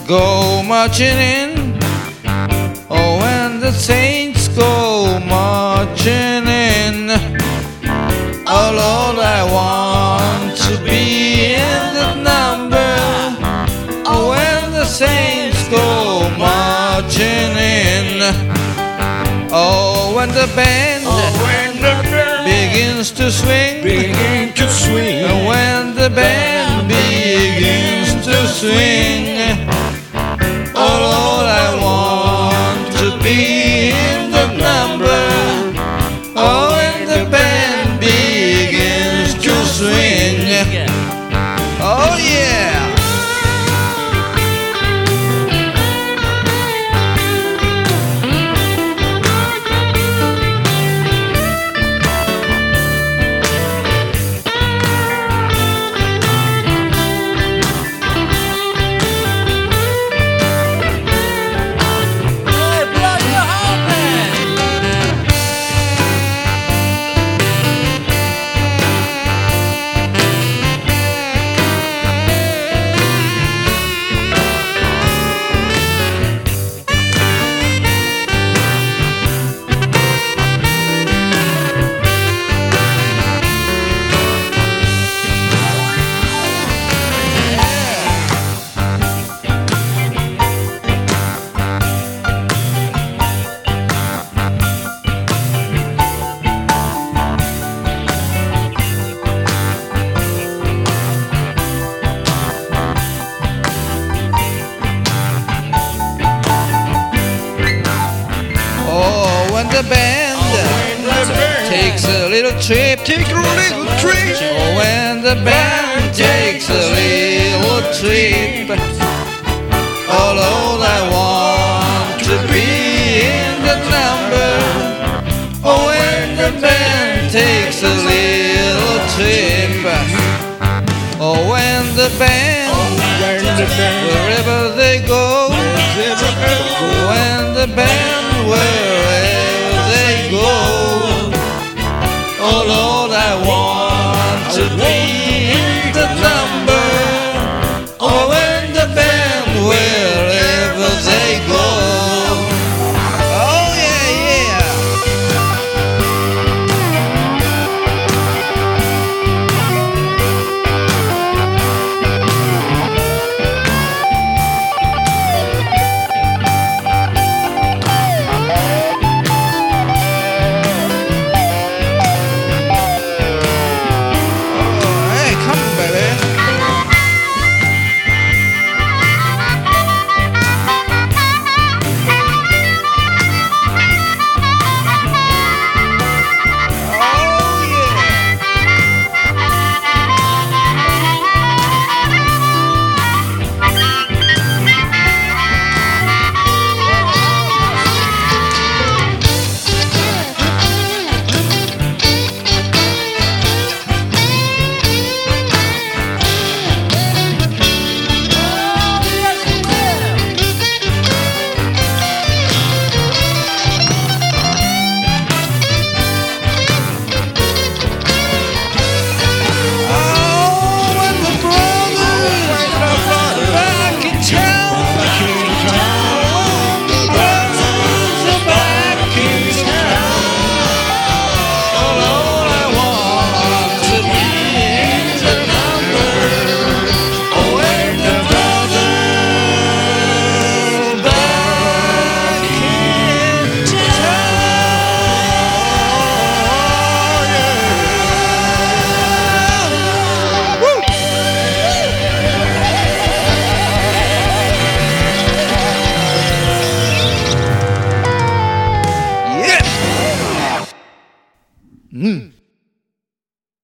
go marching in, oh, when the saints go marching in. Oh Lord, I want to be in the number, oh, when the saints go marching in. Oh, when the band begins to swing, and when the band begins to swing, oh Lord, I want to be in the number, oh, when the band begins to swing. Oh yeah. When the band takes a little trip, oh, when the band takes a little trip, oh Lord, I want to be in the number, oh, when the band takes a little trip, oh, when the band, wherever they go, when the band, wherever they go, oh Lord, I want to be